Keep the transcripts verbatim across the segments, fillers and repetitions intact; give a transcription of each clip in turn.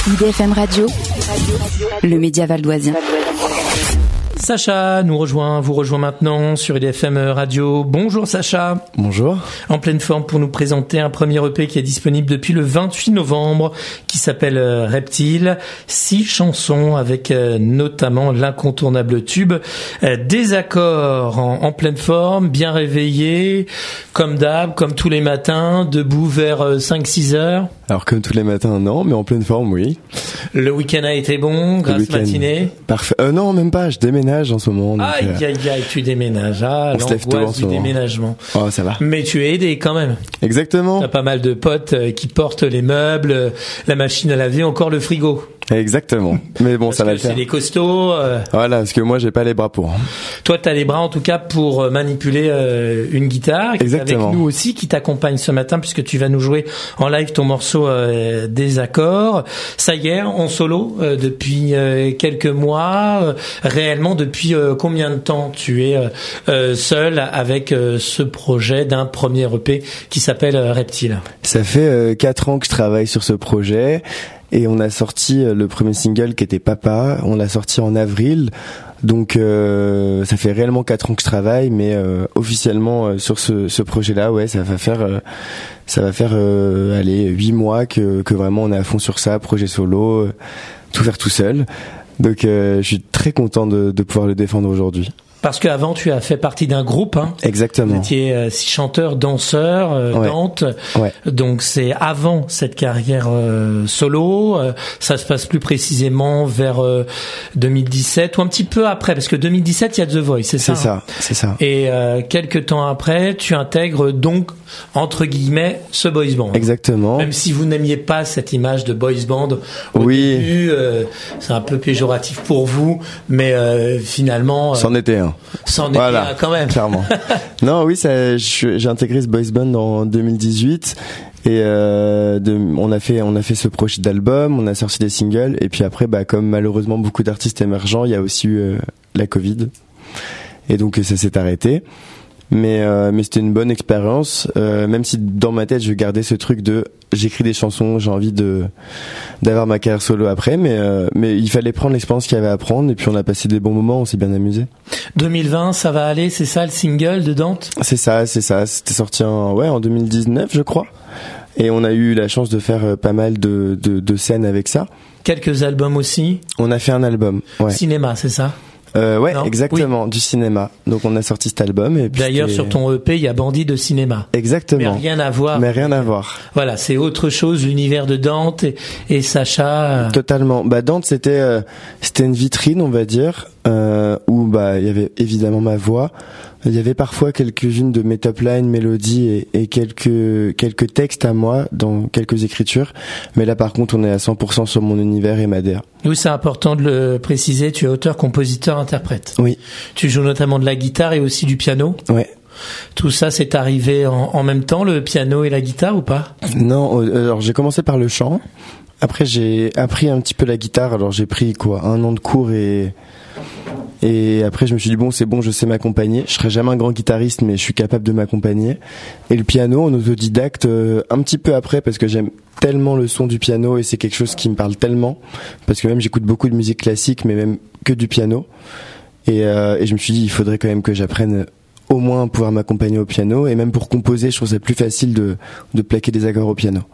I D F M Radio, le média valdoisien. Sacha nous rejoint, vous rejoint maintenant sur I D F M Radio. Bonjour Sacha. Bonjour. En pleine forme pour nous présenter un premier E P qui est disponible depuis le vingt-huit novembre, qui s'appelle Reptile. Six chansons avec notamment l'incontournable tube Désaccord, en, en pleine forme, bien réveillé, comme d'hab, comme tous les matins, debout vers cinq six heures. Alors comme tous les matins, non, mais en pleine forme, oui. Le week-end a été bon, grasse matinée. Parfait. Euh, non, même pas, je déménage en ce moment. Donc, aïe, aïe, aïe, tu déménages. Ah, l'angoisse du déménagement. Oh, ça va. Mais tu es aidé quand même. Exactement. T'as pas mal de potes qui portent les meubles, la machine à laver, encore le frigo. Exactement. Mais bon, parce ça va que le faire. C'est des costauds. Euh... Voilà, parce que moi, j'ai pas les bras pour. Toi, t'as les bras en tout cas pour manipuler euh, une guitare. Exactement. Avec nous aussi, qui t'accompagne ce matin, puisque tu vas nous jouer en live ton morceau euh, Désaccord. Ça y est, en solo euh, depuis euh, quelques mois. Euh, réellement, depuis euh, combien de temps tu es euh, seul avec euh, ce projet d'un premier E P qui s'appelle euh, Reptile? Ça fait euh, quatre ans que je travaille sur ce projet. Et on a sorti le premier single qui était Papa, on l'a sorti en avril, donc euh, ça fait réellement quatre ans que je travaille, mais euh, officiellement euh, sur ce, ce projet-là, ouais, ça va faire, euh, ça va faire, euh, allez, huit mois que, que vraiment on est à fond sur ça, projet solo, euh, tout faire tout seul. Donc euh, je suis très content de, de pouvoir le défendre aujourd'hui. Parce qu'avant, tu as fait partie d'un groupe. Hein. Exactement. Vous étiez euh, chanteur, danseur, euh, ouais. Dante. Ouais. Donc c'est avant cette carrière euh, solo. Euh, ça se passe plus précisément vers euh, deux mille dix-sept ou un petit peu après, parce que deux mille dix-sept, il y a The Voice, c'est ça. C'est ça, hein. c'est ça. Et euh, quelques temps après, tu intègres donc entre guillemets ce boys band. Exactement. Même si vous n'aimiez pas cette image de boys band au oui. début, euh, c'est un peu péjoratif pour vous, mais euh, finalement. Euh, C'en était un. C'en était voilà, un quand même. Clairement. Non, oui, ça, je, j'ai intégré ce boys band en deux mille dix-huit et euh, de, on a fait, on a fait ce projet d'album, on a sorti des singles et puis après, bah comme malheureusement beaucoup d'artistes émergents, il y a aussi eu euh, la Covid et donc ça s'est arrêté. Mais euh, mais c'était une bonne expérience, euh, même si dans ma tête je gardais ce truc de j'écris des chansons, j'ai envie de d'avoir ma carrière solo après, mais euh, mais il fallait prendre l'expérience qu'il y avait à prendre et puis on a passé des bons moments, on s'est bien amusé. deux mille vingt, ça va aller, c'est ça le single de Dante? C'est ça, c'est ça, c'était sorti en ouais en deux mille dix-neuf je crois, et on a eu la chance de faire pas mal de de, de scènes avec ça. Quelques albums aussi. On a fait un album. Ouais. Cinéma, c'est ça? Euh, ouais, non exactement, oui. Du cinéma. Donc on a sorti cet album et puis d'ailleurs sur ton E P il y a Bandit de cinéma. Exactement. Mais rien à voir. Mais rien à voir. Voilà, c'est autre chose, l'univers de Dante et, et Sacha. Totalement. Bah Dante c'était euh, c'était une vitrine on va dire euh, où bah il y avait évidemment ma voix. Il y avait parfois quelques-unes de mes top lines, mélodies et, et quelques quelques textes à moi dans quelques écritures. Mais là, par contre, on est à cent pour cent sur mon univers et ma D A. Oui, c'est important de le préciser. Tu es auteur, compositeur, interprète. Oui. Tu joues notamment de la guitare et aussi du piano. Ouais. Tout ça, c'est arrivé en, en même temps, le piano et la guitare, ou pas? Non. Alors, j'ai commencé par le chant. Après, j'ai appris un petit peu la guitare. Alors, j'ai pris quoi, un an de cours et Et après, je me suis dit, bon, c'est bon, je sais m'accompagner. Je serai jamais un grand guitariste, mais je suis capable de m'accompagner. Et le piano, en autodidacte, euh, un petit peu après, parce que j'aime tellement le son du piano et c'est quelque chose qui me parle tellement. Parce que même, j'écoute beaucoup de musique classique, mais même que du piano. Et, euh, et je me suis dit, il faudrait quand même que j'apprenne au moins à pouvoir m'accompagner au piano. Et même pour composer, je trouve ça plus facile de, de plaquer des accords au piano.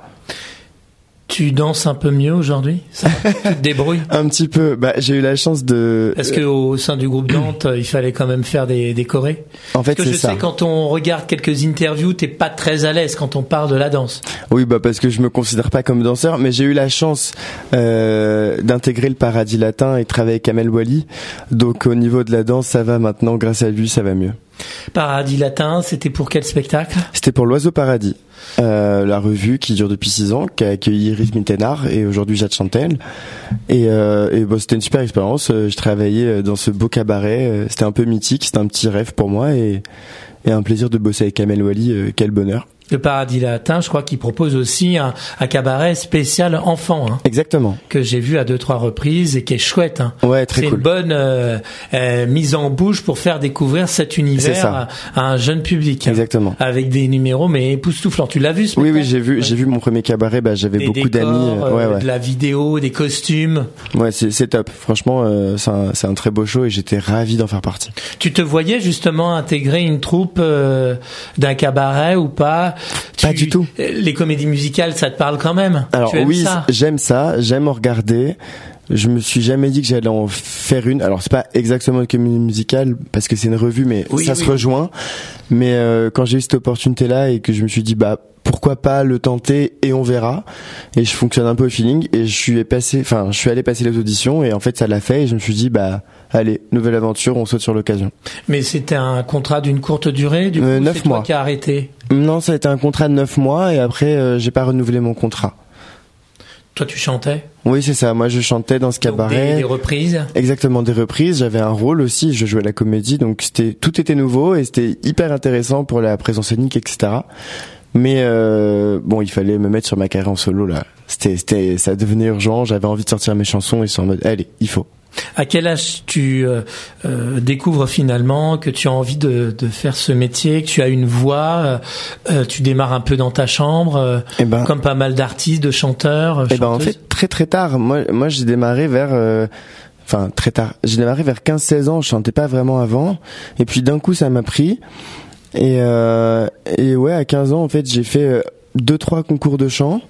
Tu danses un peu mieux aujourd'hui? Ça, tu te débrouilles? Un petit peu. Bah, j'ai eu la chance de... Est-ce qu'au sein du groupe Dante, il fallait quand même faire des, des chorés? En fait, parce que c'est je ça. sais, quand on regarde quelques interviews, t'es pas très à l'aise quand on parle de la danse. Oui, bah parce que je me considère pas comme danseur, mais j'ai eu la chance euh, d'intégrer le Paradis Latin et de travailler avec Kamel Wally. Donc au niveau de la danse, ça va maintenant. Grâce à lui, ça va mieux. Paradis Latin, c'était pour quel spectacle? C'était pour l'Oiseau Paradis, euh, la revue qui dure depuis six ans, qui a accueilli Iris Mittenard et aujourd'hui Jade Chantel. Et, euh, et bon, c'était une super expérience. Je travaillais dans ce beau cabaret. C'était un peu mythique, c'était un petit rêve pour moi et, et un plaisir de bosser avec Kamel Wally. Quel bonheur. Le Paradis Latin, je crois qu'il propose aussi un, un cabaret spécial enfant. Hein, Exactement. Que j'ai vu à deux, trois reprises et qui est chouette. Hein. Ouais, très C'est cool. une bonne euh, euh, mise en bouche pour faire découvrir cet univers à, à un jeune public. Hein, Exactement. avec des numéros mais époustouflants. Tu l'as vu ce Oui, spectacle? oui, j'ai vu, Ouais. j'ai vu mon premier cabaret. Bah, j'avais Des beaucoup décors, d'amis. euh, Ouais, ouais. de la vidéo, des costumes. Ouais, c'est, c'est top. Franchement, euh, c'est un, c'est un très beau show et j'étais ravi d'en faire partie. Tu te voyais justement intégrer une troupe euh, d'un cabaret ou pas? Pas Tu- du tout. Les comédies musicales, ça te parle quand même? Alors Tu aimes oui, ça? j'aime ça, j'aime en regarder. Je me suis jamais dit que j'allais en faire une. Alors c'est pas exactement une comédie musicale parce que c'est une revue, mais Oui, ça oui. se rejoint. Mais euh, quand j'ai eu cette opportunité-là et que je me suis dit bah pourquoi pas le tenter et on verra. Et je fonctionne un peu au feeling et je suis passé, enfin je suis allé passer les auditions et en fait ça l'a fait et je me suis dit bah allez nouvelle aventure, on saute sur l'occasion. Mais c'était un contrat d'une courte durée, du coup, Euh, neuf c'est toi mois. qui as arrêté. Non, ça a été un contrat de neuf mois et après euh, j'ai pas renouvelé mon contrat. Toi, tu chantais? Oui c'est ça. Moi je chantais dans ce Donc, cabaret. des, des reprises. Exactement, des reprises. J'avais un rôle aussi, je jouais la comédie, donc c'était tout était nouveau et c'était hyper intéressant pour la présence scénique, et cetera. Mais euh, bon, il fallait me mettre sur ma carrière en solo là. C'était, c'était, ça devenait urgent. J'avais envie de sortir mes chansons et c'est en mode, allez, il faut. À quel âge tu euh, euh, découvres finalement que tu as envie de, de faire ce métier, que tu as une voix, euh, euh, tu démarres un peu dans ta chambre, euh, Eh ben, comme pas mal d'artistes, de chanteurs, euh, eh ben en chanteuses. fait très très tard. Moi, moi j'ai démarré vers, euh, enfin très tard. J'ai démarré vers quinze seize ans. Je chantais pas vraiment avant. Et puis d'un coup ça m'a pris. Et euh, et ouais, à quinze ans en fait j'ai fait euh, deux trois concours de chant.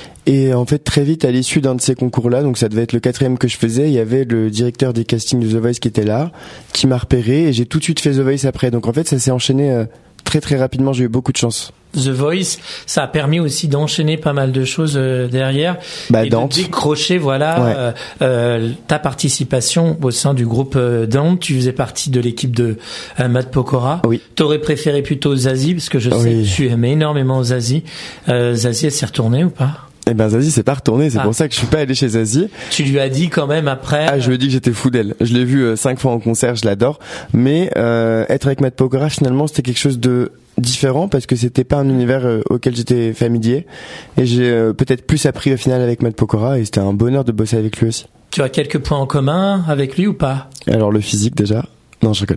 Et en fait, très vite, à l'issue d'un de ces concours-là, donc ça devait être le quatrième que je faisais, il y avait le directeur des castings de The Voice qui était là, qui m'a repéré, et j'ai tout de suite fait The Voice après. Donc en fait, ça s'est enchaîné euh, très très rapidement, j'ai eu beaucoup de chance. The Voice, ça a permis aussi d'enchaîner pas mal de choses euh, derrière Bah, et Dante. de décrocher voilà Ouais. euh, euh, ta participation au sein du groupe euh, Dante. Tu faisais partie de l'équipe de euh, Matt Pokora. Oui. T'aurais préféré plutôt Zazie parce que je sais Oui. que tu aimais énormément Zazie. Euh, Zazie, elle s'est retournée ou pas? Et ben Zazie, c'est pas retourné, c'est Ah. pour ça que je suis pas allé chez Zazie. Tu lui as dit quand même après. Ah, je lui ai dit que j'étais fou d'elle. Je l'ai vue euh, cinq fois en concert, je l'adore. Mais euh, être avec Matt Pokora, finalement, c'était quelque chose de différent parce que c'était pas un univers euh, auquel j'étais familier. Et j'ai euh, peut-être plus appris au final avec Matt Pokora et c'était un bonheur de bosser avec lui aussi. Tu as quelques points en commun avec lui ou pas? Alors le physique déjà. Non, je rigole.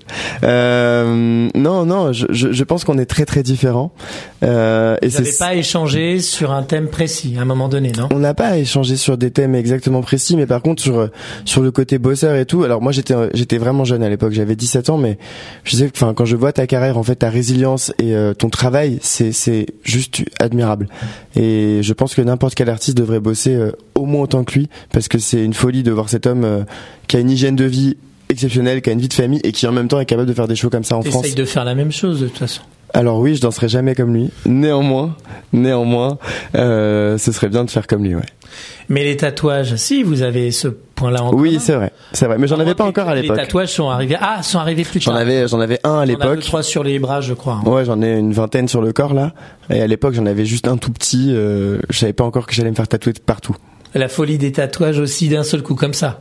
Euh, non, non, je, je, je pense qu'on est très très différents. Euh, et Vous n'avez c'est pas échangé sur un thème précis à un moment donné, non? on n'a pas échangé sur des thèmes exactement précis, mais par contre sur sur le côté bosseur et tout. Alors moi j'étais j'étais vraiment jeune à l'époque, j'avais dix-sept ans, mais je sais que enfin quand je vois ta carrière, en fait ta résilience et euh, ton travail, c'est c'est juste admirable. Et je pense que n'importe quel artiste devrait bosser euh, au moins autant que lui, parce que c'est une folie de voir cet homme euh, qui a une hygiène de vie exceptionnelle, qui a une vie de famille et qui en même temps est capable de faire des shows comme ça en France. T'essayes de faire la même chose de toute façon. Alors oui, je danserai jamais comme lui. Néanmoins, néanmoins, euh, ce serait bien de faire comme lui, ouais. Mais les tatouages, si vous avez ce point-là en Oui, commun. c'est vrai, c'est vrai. Mais j'en avais pas encore à l'époque. Les tatouages sont arrivés. Ah, sont arrivés plus tard. J'en avais, j'en avais un à On a deux, l'époque. trois sur les bras, je crois. hein. Ouais, j'en ai une vingtaine sur le corps là. Et à l'époque, j'en avais juste un tout petit. Euh, je savais pas encore que j'allais me faire tatouer de partout. La folie des tatouages aussi d'un seul coup comme ça.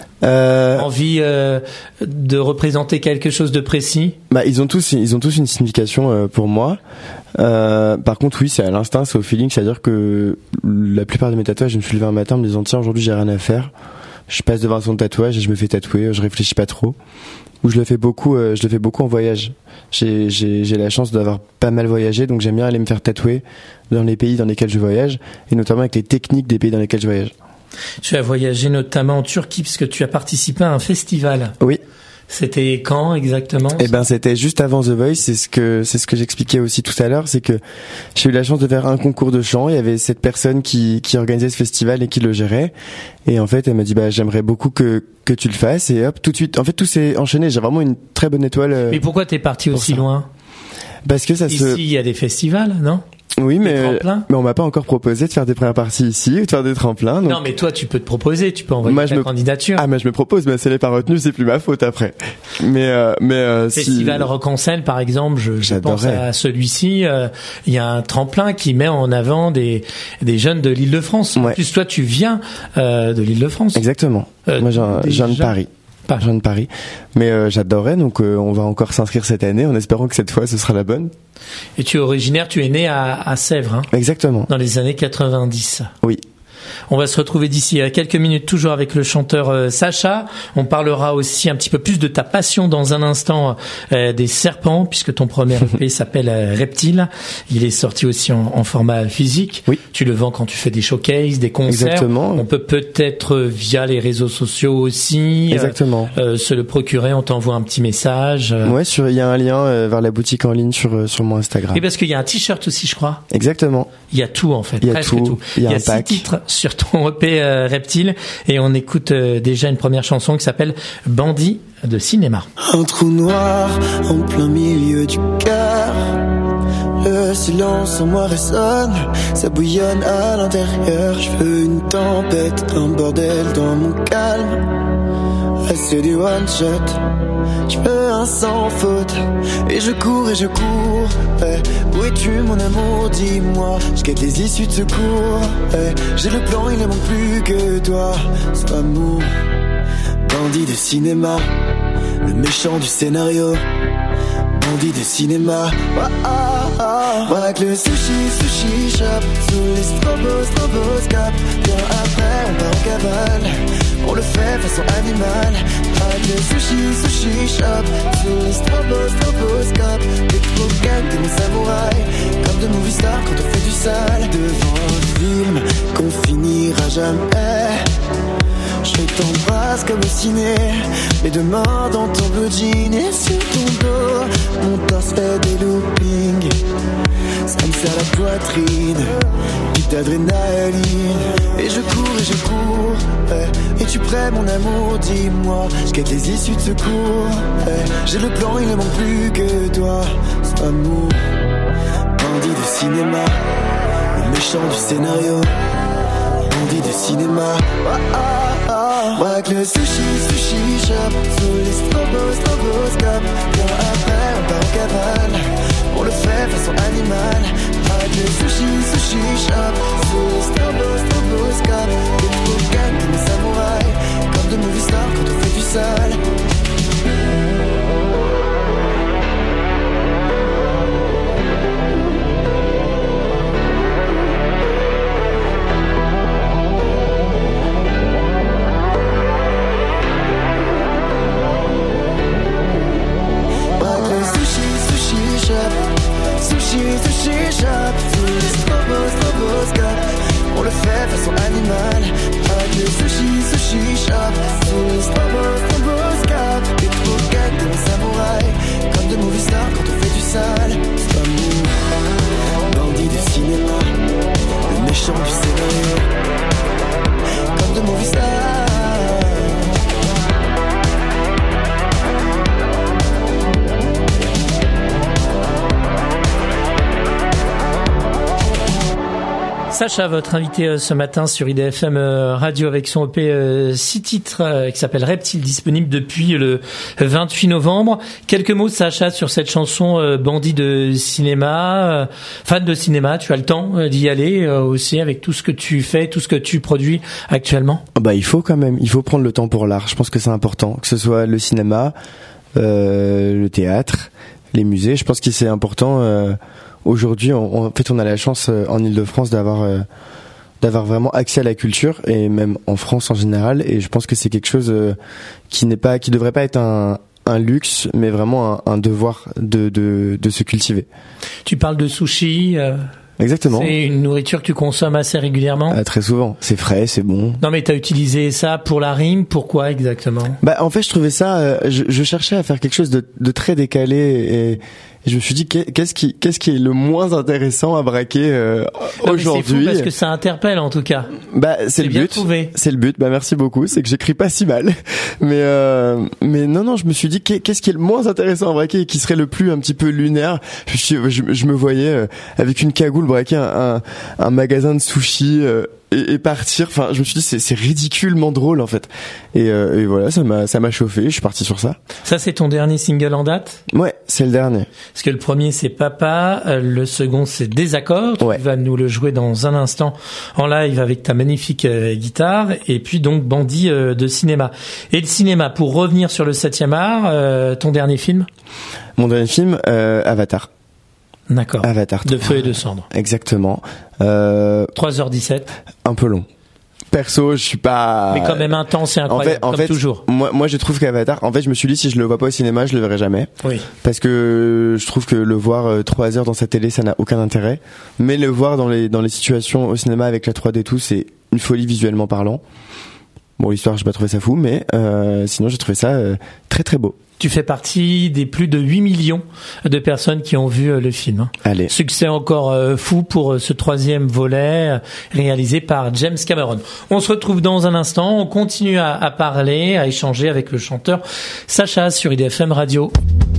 Euh, Envie euh, de représenter quelque chose de précis. bah, ils ont tous, ils ont tous une signification euh, pour moi. Euh, par contre, oui, c'est à l'instinct, c'est au feeling. C'est-à-dire que la plupart de mes tatouages, je me suis levé un matin en me disant tiens, aujourd'hui j'ai rien à faire. Je passe devant un son de tatouage et je me fais tatouer. Je réfléchis pas trop. Ou je le fais beaucoup, euh, je le fais beaucoup en voyage. J'ai, j'ai, j'ai la chance d'avoir pas mal voyagé, donc j'aime bien aller me faire tatouer dans les pays dans lesquels je voyage, et notamment avec les techniques des pays dans lesquels je voyage. Tu as voyagé notamment en Turquie puisque tu as participé à un festival. Oui. C'était quand exactement? Eh ben, c'était juste avant The Voice. C'est ce que, c'est ce que j'expliquais aussi tout à l'heure. C'est que j'ai eu la chance de faire un concours de chant. Il y avait cette personne qui, qui organisait ce festival et qui le gérait. Et en fait, elle m'a dit, bah, j'aimerais beaucoup que, que tu le fasses. Et hop, tout de suite. En fait, tout s'est enchaîné. J'ai vraiment une très bonne étoile. euh, Mais pourquoi t'es parti pour aussi ça. loin? Parce que ça Ici, se, il y a des festivals, non? oui, Des mais, tremplins mais on m'a pas encore proposé de faire des premières parties ici ou de faire des tremplins. Donc... Non, mais toi, tu peux te proposer. Tu peux envoyer Moi, ta je me- candidature. Ah, mais je me propose, mais si elle est pas retenue, c'est plus ma faute après. Mais, euh, mais, euh, Festival si... Rock en Seine, par exemple, je, je pense J'adorerais. à celui-ci. euh, Il y a un tremplin qui met en avant des des jeunes de l'Île-de-France. En Ouais. plus, toi, tu viens euh, de l'Île-de-France. Exactement. Euh, Moi, j'ai un, déjà- je viens de Paris. Paris. Je viens de Paris. Mais euh, j'adorais, donc euh, on va encore s'inscrire cette année en espérant que cette fois ce sera la bonne. Et tu es originaire, tu es né à, à Sèvres, hein, Exactement. dans les années quatre-vingt-dix. Oui. On va se retrouver d'ici à quelques minutes toujours avec le chanteur euh, Sacha. On parlera aussi un petit peu plus de ta passion dans un instant euh, des serpents, puisque ton premier E P s'appelle euh, Reptile. Il est sorti aussi en, en format physique. Oui. Tu le vends quand tu fais des showcases, des concerts. Exactement. On peut peut-être euh, via les réseaux sociaux aussi Exactement. Euh, euh, se le procurer. On t'envoie un petit message. Euh. Ouais, sur il y a un lien euh, vers la boutique en ligne sur euh, sur mon Instagram. Et parce qu'il y a un t-shirt aussi, je crois. Exactement. Il y a tout en fait, Il y a presque tout. tout. Il y a un six pack. titres sur ton E P euh, Reptile et on écoute euh, déjà une première chanson qui s'appelle Bandit de cinéma. Un trou noir en plein milieu du cœur. Le silence en moi résonne, ça bouillonne à l'intérieur. Je veux une tempête, un bordel dans mon calme. C'est du one shot. Je veux un sans faute. Et je cours et je cours. Ouais. Où es-tu mon amour, dis-moi. Je guette les issues de secours. Ouais. J'ai le plan, il ne manque plus que toi. Sois mon bandit de cinéma, le méchant du scénario. Bandit de cinéma. Ah, ah, ah. Braque le sushi, sushi shop. Sous les strobos, stroboscopes. Bien après on part en cavale. On le fait façon animale. Braque le sushi, sushi shop. Sous les strobos, stroboscopes. Des cocaines comme des samouraïs. Comme de movie stars quand on fait du sale. Devant un film qu'on finira jamais. Je t'embrasse comme au ciné. Mes deux mains dans ton blue jean. Et sur ton dos mon torse fait des loopings. Ça me serre la poitrine. Pique d'adrénaline. Et je cours et je cours. Ouais. Es-tu prêt mon amour, dis-moi. Je guette les issues de secours. Ouais. J'ai le plan, il ne manque plus que toi. Sois mon bandit de cinéma, le méchant du scénario. Bandit de cinéma. Ah, ah, ah. Braque le sushi, sushi shop. Sous les strobos, stroboscopes. Bien après on part en cavale. On le fait façon animale. Braque le sushi, sushi shop. Sous les strobos, stroboscopes. Des cocaines comme des samouraïs. Comme de movie stars quand on fait du sale. Sushi, sushi shop. Sous les strobos, stroboscopes. On le fait façon animale. Avec le sushi, sushi shop. Sous les strobos, stroboscopes. Des cocaines comme un samouraï. Comme de movie stars quand on fait du sale. C'est pas mou. Bandit de cinéma, le méchant du scénario. Comme de movie stars. Sacha, votre invité ce matin sur I D F M Radio avec son E P six titres qui s'appelle Reptile, disponible depuis le vingt-huit novembre. Quelques mots, Sacha, sur cette chanson Bandit de cinéma. Fan de cinéma, tu as le temps d'y aller aussi avec tout ce que tu fais, tout ce que tu produis actuellement? Bah, il faut quand même, il faut prendre le temps pour l'art. Je pense que c'est important, que ce soit le cinéma, euh, le théâtre, les musées. Je pense que c'est important. Euh, Aujourd'hui, on, en fait, on a la chance euh, en Île-de-France d'avoir euh, d'avoir vraiment accès à la culture et même en France en général. Et je pense que c'est quelque chose euh, qui n'est pas, qui devrait pas être un, un luxe, mais vraiment un, un devoir de, de de se cultiver. Tu parles de sushi. Euh... Exactement. C'est une nourriture que tu consommes assez régulièrement? Ah, très souvent. C'est frais, c'est bon. Non, mais t'as utilisé ça pour la rime. Pourquoi exactement? Bah, en fait, je trouvais ça. Euh, je, je cherchais à faire quelque chose de, de très décalé et, et je me suis dit qu'est-ce qui, qu'est-ce qui est le moins intéressant à braquer euh, non, aujourd'hui. C'est fou parce que ça interpelle en tout cas. Bah, c'est, c'est le bien but. Trouvé. C'est le but. Bah, merci beaucoup. C'est que j'écris pas si mal, mais euh, mais non, non, je me suis dit qu'est-ce qui est le moins intéressant à braquer et qui serait le plus un petit peu lunaire. Je suis, je, je me voyais euh, avec une cagoule braquer un, un un magasin de sushi euh, et, et partir. Enfin, je me suis dit c'est, c'est ridiculement drôle en fait. Et, euh, et voilà, ça m'a ça m'a chauffé. Je suis parti sur ça. Ça, c'est ton dernier single en date? Ouais, c'est le dernier. Parce que le premier c'est Papa, euh, le second c'est Désaccord. Tu ouais. vas nous le jouer dans un instant en live avec ta magnifique euh, guitare. Et puis donc Bandit euh, de cinéma. Et de cinéma, pour revenir sur le septième art, euh, ton dernier film ? Mon dernier film, euh, Avatar. D'accord. Avatar. De feu et de cendre. Exactement. Euh, trois heures dix-sept. Un peu long. Perso, je suis pas. Mais quand même intense et incroyable, en fait, en comme fait, toujours. Moi, moi, je trouve qu'Avatar, en fait, je me suis dit, si je le vois pas au cinéma, je le verrai jamais. Oui. Parce que je trouve que le voir euh, trois heures dans sa télé, ça n'a aucun intérêt. Mais le voir dans les, dans les situations au cinéma avec la trois D et tout, c'est une folie visuellement parlant. Bon, l'histoire, j'ai pas trouvé ça fou, mais, euh, sinon, j'ai trouvé ça euh, très très beau. Tu fais partie des plus de huit millions de personnes qui ont vu le film. Allez. Succès encore fou pour ce troisième volet réalisé par James Cameron. On se retrouve dans un instant. On continue à, à parler, à échanger avec le chanteur Sacha sur I D F M Radio.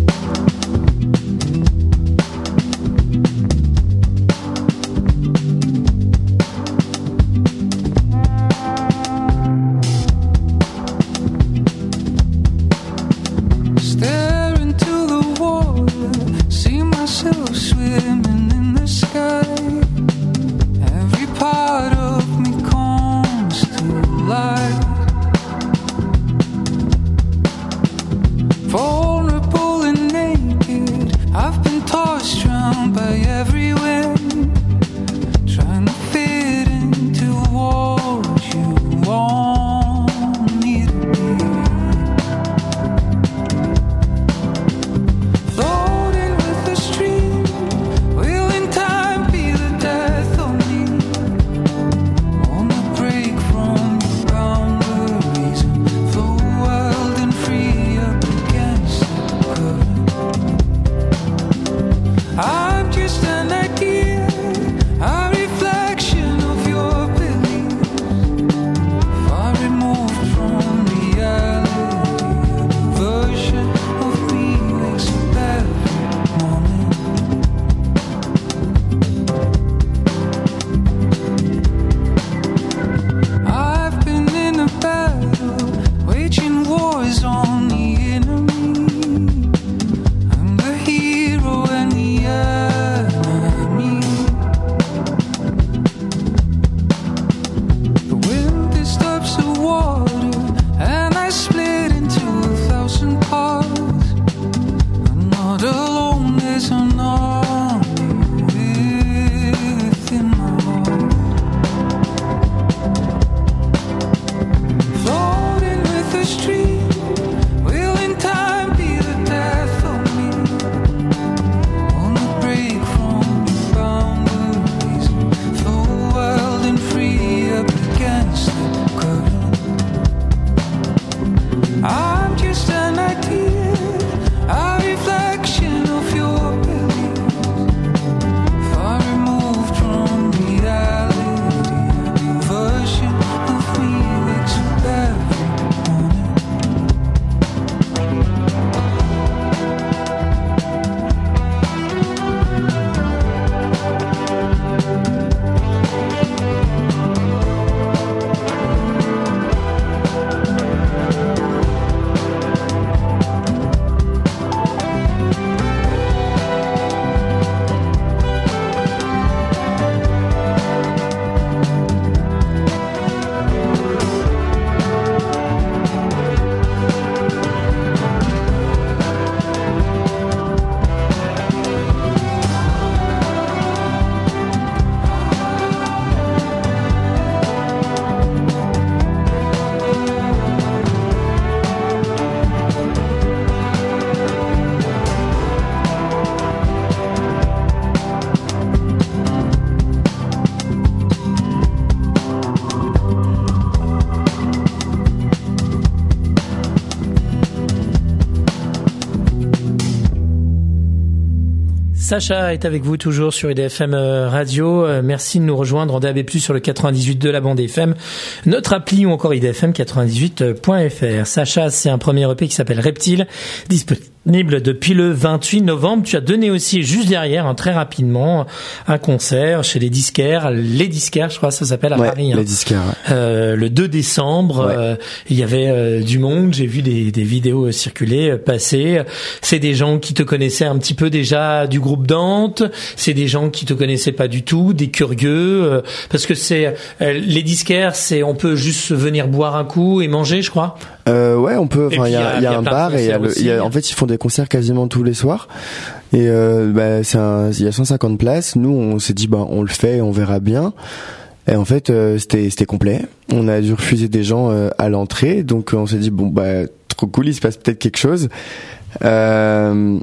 Sacha est avec vous toujours sur I D F M Radio. Merci de nous rejoindre en D A B plus, sur le quatre-vingt-dix-huit de la bande F M, notre appli ou encore I D F M quatre-vingt-dix-huit point F R. Sacha, c'est un premier E P qui s'appelle Reptile, disponible disponible depuis le vingt-huit novembre. Tu as donné aussi juste derrière, hein, très rapidement, un concert chez les disquaires, les disquaires, je crois, ça s'appelle à ouais, Paris. Hein. Les disquaires. Ouais. Euh, le deux décembre, ouais. euh, il y avait euh, du monde. J'ai vu des, des vidéos circuler, euh, passer. C'est des gens qui te connaissaient un petit peu déjà du groupe Dante. C'est des gens qui te connaissaient pas du tout, des curieux, euh, parce que c'est euh, les disquaires, c'est on peut juste venir boire un coup et manger, je crois. Euh, ouais, on peut. Enfin, il y a, il y a un bar et il y a, le, il y a, en fait, ils font des concerts quasiment tous les soirs. Et euh, bah, c'est un, il y a cent cinquante places. Nous, on s'est dit, bah, on le fait, on verra bien. Et en fait, euh, c'était, c'était complet. On a dû refuser des gens euh, à l'entrée, donc on s'est dit, bon, bah, trop cool, il se passe peut-être quelque chose. Euh,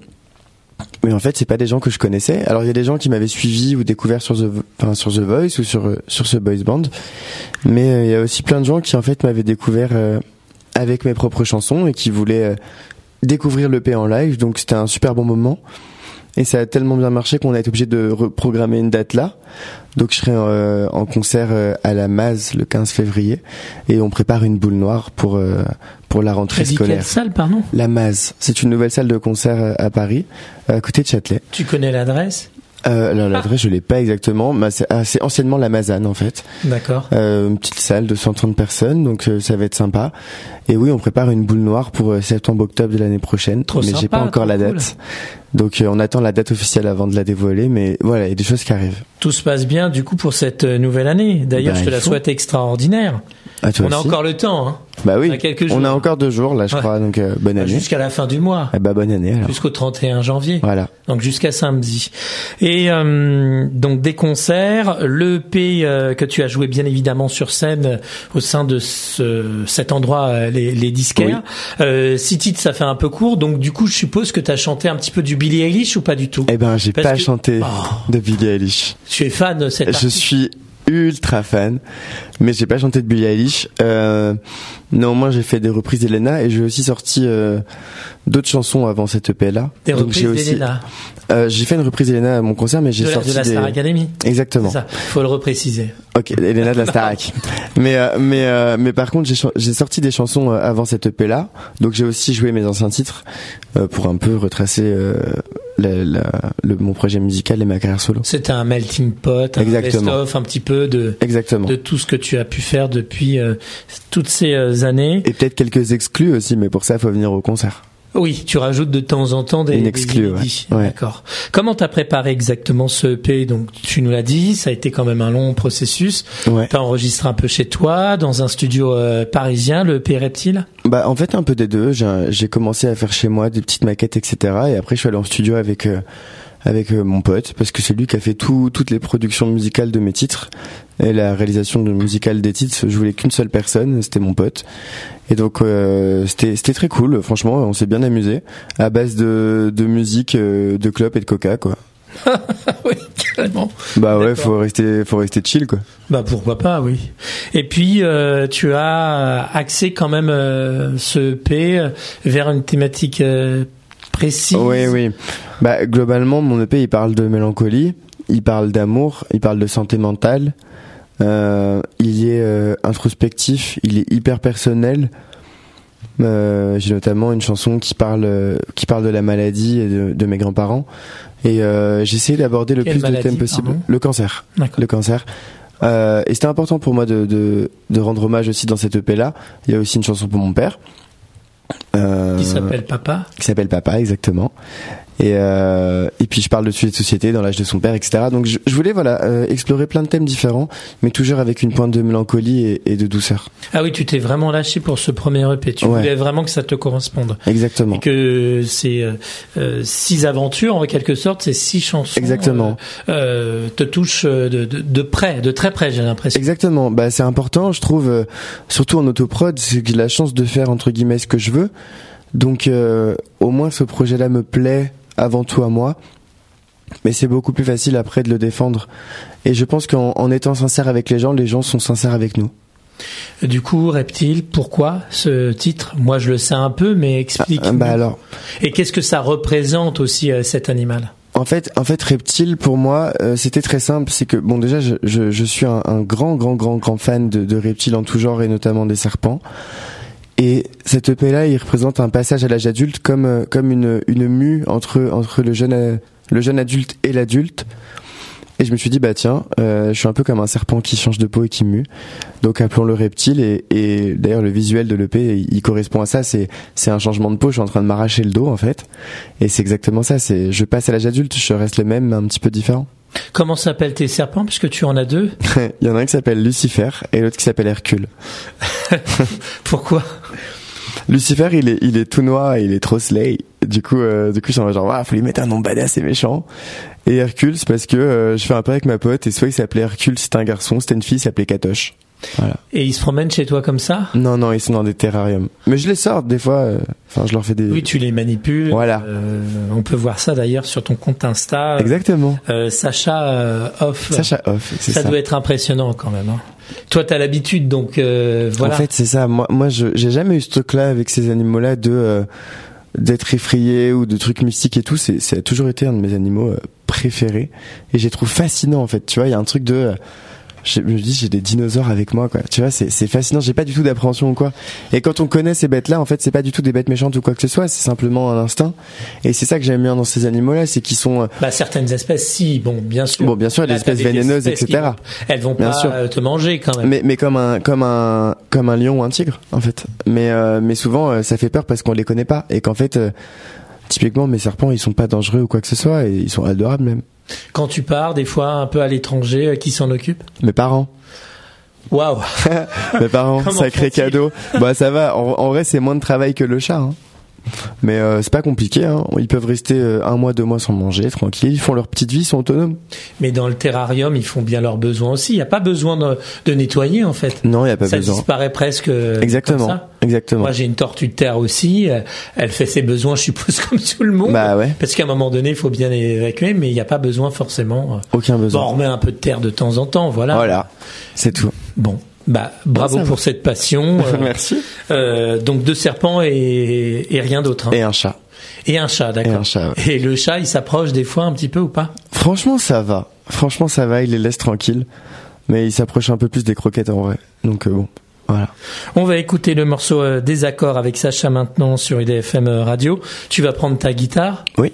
mais en fait, c'est pas des gens que je connaissais. Alors, il y a des gens qui m'avaient suivi ou découvert sur The, enfin, sur The Voice ou sur sur ce boys band. Mais euh, il y a aussi plein de gens qui en fait m'avaient découvert euh, avec mes propres chansons et qui voulaient euh, découvrir l'E P en live. Donc, c'était un super bon moment. Et ça a tellement bien marché qu'on a été obligé de reprogrammer une date là. Donc je serai euh, en concert euh, à la Maz le quinze février et on prépare une boule noire pour euh, pour la rentrée T'as dit scolaire. Quelle salle, pardon ? La Maz, c'est une nouvelle salle de concert à Paris, à côté de Châtelet. Tu connais l'adresse ? Euh, alors, l'adresse, je l'ai pas exactement, mais c'est, ah, c'est anciennement la Mazane en fait. D'accord. Euh, une petite salle de cent trente personnes, donc euh, ça va être sympa. Et oui, on prépare une boule noire pour euh, septembre-octobre de l'année prochaine, trop mais sympa, j'ai pas encore la cool. date. Donc euh, on attend la date officielle avant de la dévoiler, mais voilà, il y a des choses qui arrivent. Tout se passe bien du coup pour cette nouvelle année. D'ailleurs, bah, je te la faut. souhaite extraordinaire. Ah, toi on a aussi. encore le temps, hein. Bah oui, on a quelques jours. On a encore deux jours là, je ouais. crois, donc euh, bonne année. Jusqu'à la fin du mois. Eh bah bonne année alors. Jusqu'au trente et un janvier. Voilà. Donc jusqu'à samedi. Et euh, donc des concerts, le E P euh, que tu as joué bien évidemment sur scène euh, au sein de ce, cet endroit, euh, les, les disquaires. Oui. Euh, six titres, ça fait un peu court. Donc du coup, je suppose que tu as chanté un petit peu du Billie Eilish ou pas du tout ? Eh ben, j'ai Parce pas que... chanté oh. de Billie Eilish. Tu es fan de cette artiste ? Je suis ultra fan, mais j'ai pas chanté de Billie Eilish. Euh, néanmoins, j'ai fait des reprises d'Elena et j'ai aussi sorti euh, d'autres chansons avant cette E P là. Des Donc, reprises j'ai aussi, d'Elena. Euh, j'ai fait une reprise d'Elena à mon concert, mais j'ai de la, sorti de la Star des... Academy. Exactement. C'est ça. Faut le repréciser. Ok, Elena de la Starac. mais euh, mais euh, mais par contre, j'ai ch- j'ai sorti des chansons euh, avant cette E P là, donc j'ai aussi joué mes anciens titres euh, pour un peu retracer euh, la, la, le, mon projet musical et ma carrière solo. C'était un melting pot, un best-of, un petit peu de Exactement. de tout ce que tu as pu faire depuis euh, toutes ces euh, années. Et peut-être quelques exclus aussi, mais pour ça, il faut venir au concert. Oui, tu rajoutes de temps en temps des, Une des exclue, inédits. Ouais. Ouais. D'accord. Comment t'as préparé exactement ce E P ? Donc, tu nous l'as dit, ça a été quand même un long processus. Ouais. T'as enregistré un peu chez toi, dans un studio euh, parisien, le E P Reptile ? Bah, en fait, un peu des deux. J'ai, j'ai commencé à faire chez moi des petites maquettes, et cetera. Et après, je suis allé en studio avec euh, avec euh, mon pote, parce que c'est lui qui a fait tout, toutes les productions musicales de mes titres et la réalisation de musicale des titres. Je voulais qu'une seule personne, c'était mon pote. Et donc euh, c'était c'était très cool. Franchement, on s'est bien amusé à base de de musique, euh, de clopes et de coca, quoi. Oui, carrément. Bah ouais, D'accord. faut rester faut rester chill, quoi. Bah pourquoi pas, oui. Et puis euh, tu as axé quand même euh, ce E P euh, vers une thématique euh, précise. Oui, oui. Bah globalement, mon E P il parle de mélancolie, il parle d'amour, il parle de santé mentale. Euh, il est euh, introspectif, il est hyper personnel. Euh, j'ai notamment une chanson qui parle euh, qui parle de la maladie et de, de mes grands-parents. Et euh, j'ai essayé d'aborder le Quelle plus maladie, de thèmes possible. pardon ? Le cancer. D'accord. Le cancer. Euh, et c'était important pour moi de, de de rendre hommage aussi dans cette E P là. Il y a aussi une chanson pour mon père. Euh, Qui s'appelle Papa. Qui s'appelle Papa, exactement. Et euh, et puis je parle de sujets de société dans l'âge de son père, et cetera. Donc je, je voulais voilà euh, explorer plein de thèmes différents, mais toujours avec une pointe de mélancolie et, et de douceur. Ah oui, tu t'es vraiment lâché pour ce premier E P. Tu Ouais. voulais vraiment que ça te corresponde. Exactement. Et que ces euh, euh, six aventures, en quelque sorte, ces six chansons, Exactement. euh, euh, te touchent de, de, de près, de très près, j'ai l'impression. Exactement. Bah c'est important, je trouve, euh, surtout en autoprod, c'est que j'ai la chance de faire entre guillemets ce que je veux. Donc euh, au moins ce projet-là me plaît avant tout à moi, mais c'est beaucoup plus facile après de le défendre. Et je pense qu'en en étant sincère avec les gens, les gens sont sincères avec nous. Du coup, Reptile, pourquoi ce titre ? Moi, je le sais un peu, mais explique. Ah, bah alors. Et qu'est-ce que ça représente aussi, euh, cet animal ? En fait, en fait, Reptile pour moi, euh, c'était très simple. C'est que bon, déjà, je, je, je suis un, un grand, grand, grand, grand fan de, de reptiles en tout genre et notamment des serpents. Et cette E P là, il représente un passage à l'âge adulte comme comme une une mue entre entre le jeune le jeune adulte et l'adulte. Et je me suis dit bah tiens, euh, je suis un peu comme un serpent qui change de peau et qui mue. Donc appelons-le reptile. Et, et d'ailleurs le visuel de l'E P, il, il correspond à ça. C'est c'est un changement de peau. Je suis en train de m'arracher le dos en fait. Et c'est exactement ça. C'est je passe à l'âge adulte, je reste le même, mais un petit peu différent. Comment s'appellent tes serpents, puisque tu en as deux? Il y en a un qui s'appelle Lucifer et l'autre qui s'appelle Hercule. Pourquoi? Lucifer, il est, il est tout noir, il est trop slay. Du coup, euh, du coup, je suis en mode genre, ah, faut lui mettre un nom badass et méchant. Et Hercule, c'est parce que euh, je fais un peu avec ma pote et soit il s'appelait Hercule, c'était un garçon, c'était une fille, il s'appelait Katoche. Voilà. Et ils se promènent chez toi comme ça? Non, non, ils sont dans des terrariums. Mais je les sors des fois. Enfin, euh, je leur fais des. Oui, tu les manipules. Voilà. Euh, on peut voir ça d'ailleurs sur ton compte Insta. Exactement. Euh, Sacha euh, Off. Sacha Off. C'est ça, ça doit être impressionnant quand même. Hein. Toi, t'as l'habitude, donc euh, voilà. En fait, c'est ça. Moi, moi, je, j'ai jamais eu ce truc-là avec ces animaux-là de euh, d'être effrayé ou de trucs mystiques et tout. C'est, ça a toujours été un de mes animaux euh, préférés et je les trouve fascinants en fait. Tu vois, il y a un truc de euh, je me dis j'ai des dinosaures avec moi quoi, tu vois, c'est c'est fascinant, j'ai pas du tout d'appréhension ou quoi. Et quand on connaît ces bêtes là, en fait c'est pas du tout des bêtes méchantes ou quoi que ce soit, c'est simplement un instinct. Et c'est ça que j'aime bien dans ces animaux là, c'est qu'ils sont bah certaines espèces si, bon bien sûr bon bien sûr il y a des espèces vénéneuses espèces etc vont, elles vont bien pas sûr. te manger quand même, mais mais comme un comme un comme un lion ou un tigre en fait, mais euh, mais souvent euh, ça fait peur parce qu'on les connaît pas et qu'en fait euh, typiquement mes serpents ils sont pas dangereux ou quoi que ce soit et ils sont adorables même. Quand tu pars, des fois, un peu à l'étranger, euh, qui s'en occupe? Mes parents. Waouh. Mes parents, sacré cadeau. Bah ça va, en, en vrai c'est moins de travail que le chat. Hein. Mais euh, c'est pas compliqué, hein. Ils peuvent rester euh, un mois, deux mois sans manger, tranquille. Ils font leur petite vie, ils sont autonomes. Mais dans le terrarium, ils font bien leurs besoins aussi. Il n'y a pas besoin de, de nettoyer en fait. Non, il n'y a pas ça besoin. Ça disparaît presque. Exactement. Comme ça. Exactement. Moi, j'ai une tortue de terre aussi. Elle fait ses besoins, je suppose, comme tout le monde. Bah ouais. Parce qu'à un moment donné, il faut bien évacuer, mais il n'y a pas besoin forcément. Aucun besoin. Bon, on remet un peu de terre de temps en temps, voilà. Voilà, c'est tout. Bon. Bah, bravo pour cette passion. Euh, Merci. Euh, donc deux serpents et, et rien d'autre. Hein. Et un chat. Et un chat, d'accord. Et un chat. Ouais. Et le chat, il s'approche des fois un petit peu ou pas? Franchement, ça va. Franchement, ça va. Il les laisse tranquilles, mais il s'approche un peu plus des croquettes en vrai. Donc euh, bon. Voilà. On va écouter le morceau euh, Désaccord avec Sacha maintenant sur I D F M Radio. Tu vas prendre ta guitare. Oui.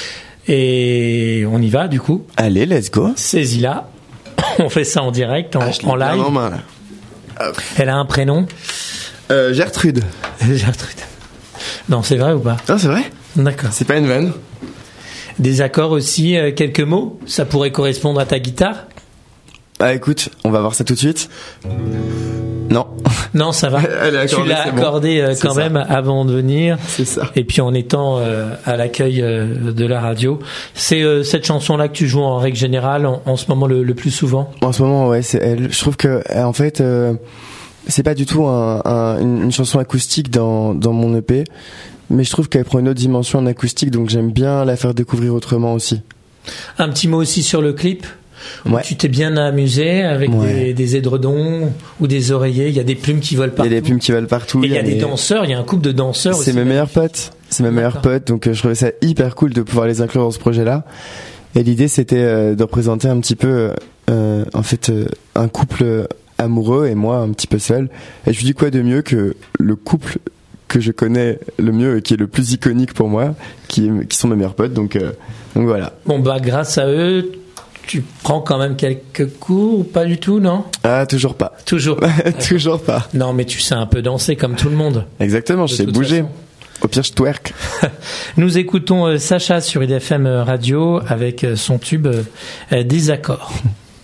Et on y va du coup. Allez, let's go. Saisis-la. On fait ça en direct, en, ah, en live. En main, là. Elle a un prénom. Euh, Gertrude. Gertrude. Non, c'est vrai ou pas? Non, c'est vrai. D'accord. C'est pas une vanne. Désaccord aussi, euh, quelques mots. Ça pourrait correspondre à ta guitare. Ah, écoute, on va voir ça tout de suite. Non. Non, ça va. Elle est accordée, tu l'as c'est accordé bon. euh, quand c'est même ça. avant de venir. C'est ça. Et puis en étant euh, à l'accueil euh, de la radio. C'est euh, cette chanson-là que tu joues en règle générale, en, en ce moment le, le plus souvent? En ce moment, ouais, c'est elle. Je trouve que, en fait, euh, c'est pas du tout un, un, une, une chanson acoustique dans, dans mon E P, mais je trouve qu'elle prend une autre dimension en acoustique, donc j'aime bien la faire découvrir autrement aussi. Un petit mot aussi sur le clip. Ouais. Tu t'es bien amusé avec ouais. des, des édredons ou des oreillers. Il y a des plumes qui volent partout. Il y a des plumes qui volent partout. Et il y a des mais... danseurs. Il y a un couple de danseurs. C'est aussi mes meilleurs potes. C'est mes meilleurs potes. Donc euh, je trouvais ça hyper cool de pouvoir les inclure dans ce projet-là. Et l'idée c'était euh, de représenter un petit peu, euh, en fait, euh, un couple amoureux et moi un petit peu seul. Et je me dis quoi de mieux que le couple que je connais le mieux et qui est le plus iconique pour moi, qui, qui sont mes meilleurs potes. Donc, euh, donc voilà. Bon bah grâce à eux. Tu prends quand même quelques cours ou pas du tout, non? Ah, toujours pas. Toujours pas. Toujours pas. Non, mais tu sais un peu danser comme tout le monde. Exactement, je sais bouger. Façon. Au pire, je twerk. Nous écoutons euh, Sacha sur I D F M Radio avec euh, son tube euh, Désaccord.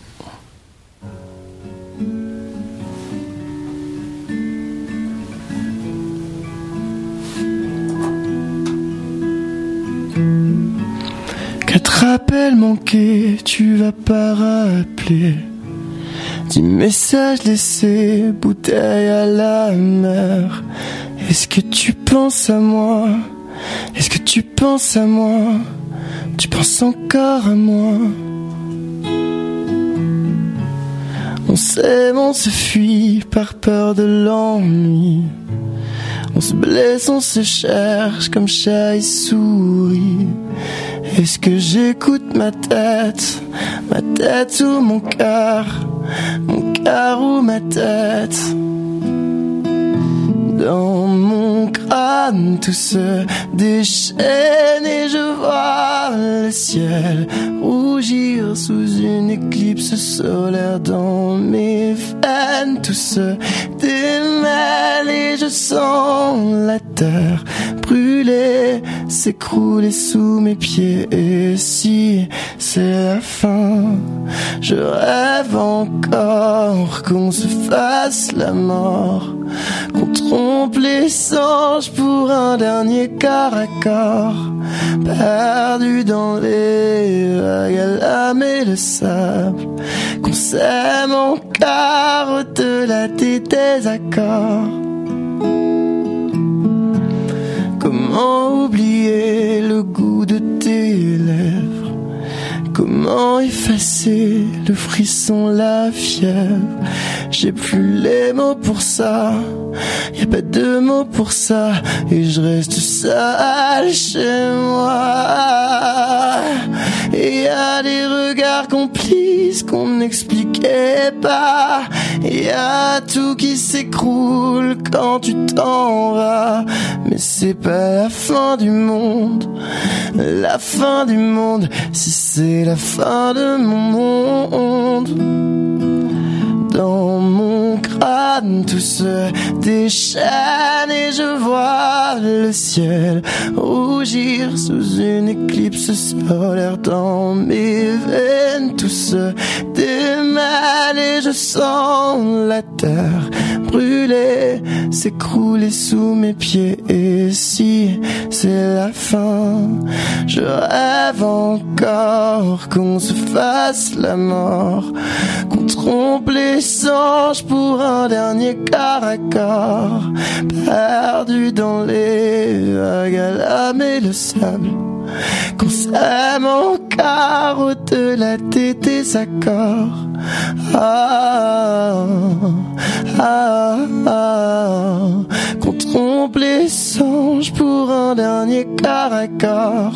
Quatre appels manqués, tu vas pas rappeler. Dix messages laissés, bouteille à la mer. Est-ce que tu penses à moi? Est-ce que tu penses à moi? Tu penses encore à moi? On s'aime, on se fuit par peur de l'ennui. On se blesse, on se cherche comme chat et souris. Est-ce que j'écoute ma tête, ma tête ou mon cœur, mon cœur ou ma tête? Dans mon crâne tout se déchaîne et je vois le ciel rougir sous une éclipse solaire. Dans mes veines tout se démêle et je sens la terre brûler, s'écrouler sous mes pieds. Et si c'est la fin, je rêve encore qu'on se fasse la mort, qu'on trompe les anges pour un dernier corps à corps, perdu dans les vagues à l'âme et le sable, qu'on s'aime encore au-delà des désaccords. Comment oublier le goût de tes lèvres? Comment effacer le frisson, la fièvre? J'ai plus les mots pour ça, y a pas de mots pour ça, et je reste seul chez moi. Et y a des regards complices qu'on n'expliquait pas, et y a tout qui s'écroule quand tu t'en vas. Mais c'est pas la fin du monde, la fin du monde, si c'est la fin de mon monde. Dans mon crâne tout se déchaîne et je vois le ciel rougir sous une éclipse solaire. Dans mes veines tout se démêle et je sens la terre brûler, s'écrouler sous mes pieds. Et si c'est la fin, je rêve encore qu'on se fasse la mort, qu'on trompe les anges pour un dernier corps à corps, perdu dans les vagues à l'âme et le sable, qu'on s'aime encore au-delà des désaccords. Ah, ah, ah, qu'on trompe les anges pour un dernier corps à corps.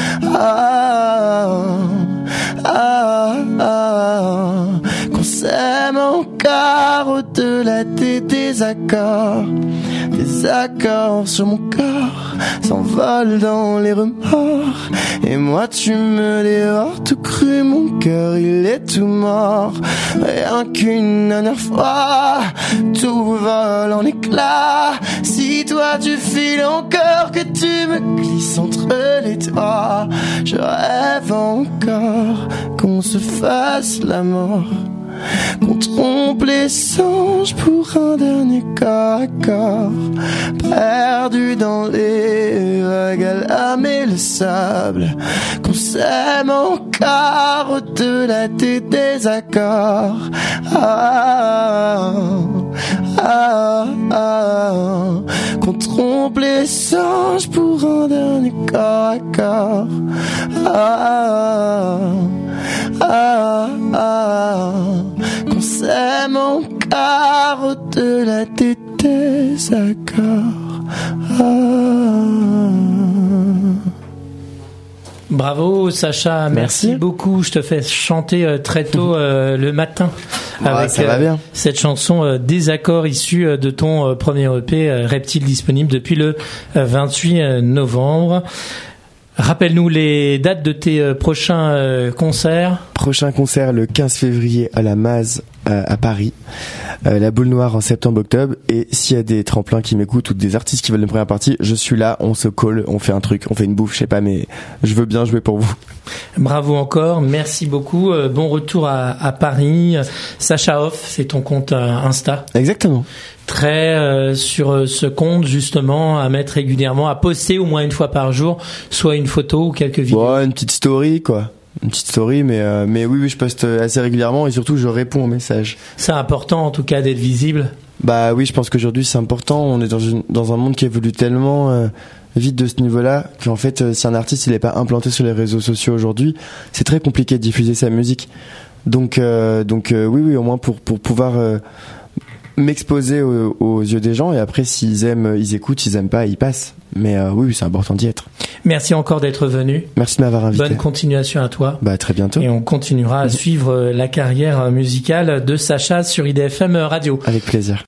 Ah, ah, ah, qu'on s'aime encore au-delà des désaccords. Des accords sur mon corps s'envolent dans les remords, et moi tu me dévores tout cru, mon cœur il est tout mort. Rien qu'une dernière fois, tout vole en éclats. Si toi tu files encore, que tu me glisses entre les doigts. Je rêve encore qu'on se fasse la mort, qu'on trompe les anges pour un dernier corps à corps, perdu dans les vagues à l'âme et le sable, qu'on s'aime encore au-delà des désaccords. Ah, ah, ah, qu'on trompe les anges pour un dernier corps à corps. Ah, ah, ah, qu'on s'aime encore au-delà des désaccords. Ah. Bravo Sacha, merci, merci beaucoup. Je te fais chanter euh, très tôt euh, le matin ah, avec ça va bien. Euh, cette chanson euh, Désaccords issue euh, de ton euh, premier E P euh, Reptile, disponible depuis le euh, vingt-huit novembre. Rappelle-nous les dates de tes euh, prochains euh, concerts. Prochain concert le quinze février à la Maz euh, à Paris, euh, la Boule Noire en septembre-octobre, et s'il y a des tremplins qui m'écoutent ou des artistes qui veulent une première partie, je suis là, on se colle, on fait un truc, on fait une bouffe, je sais pas, mais je veux bien jouer pour vous. Bravo encore, merci beaucoup, euh, bon retour à, à Paris. Sacha Off, c'est ton compte euh, Insta. Exactement. Très euh, sur ce compte justement à mettre régulièrement, à poster au moins une fois par jour, soit une photo ou quelques vidéos. Bon, une petite story quoi. Une petite story, mais euh, mais oui, oui, je poste assez régulièrement et surtout je réponds aux messages. C'est important en tout cas d'être visible. Bah oui, je pense qu'aujourd'hui c'est important. On est dans une dans un monde qui évolue tellement euh, vite de ce niveau-là qu'en fait, euh, si un artiste il est pas implanté sur les réseaux sociaux aujourd'hui, c'est très compliqué de diffuser sa musique. Donc euh, donc euh, oui oui, au moins pour pour pouvoir euh, m'exposer aux, aux yeux des gens, et après s'ils aiment ils écoutent, s'ils aiment pas ils passent, mais euh, oui, oui c'est important d'y être. Merci encore d'être venu. Merci de m'avoir invité. Bonne continuation à toi. Bah très bientôt. Et on continuera à suivre la carrière musicale de Sacha sur I D F M Radio. Avec plaisir.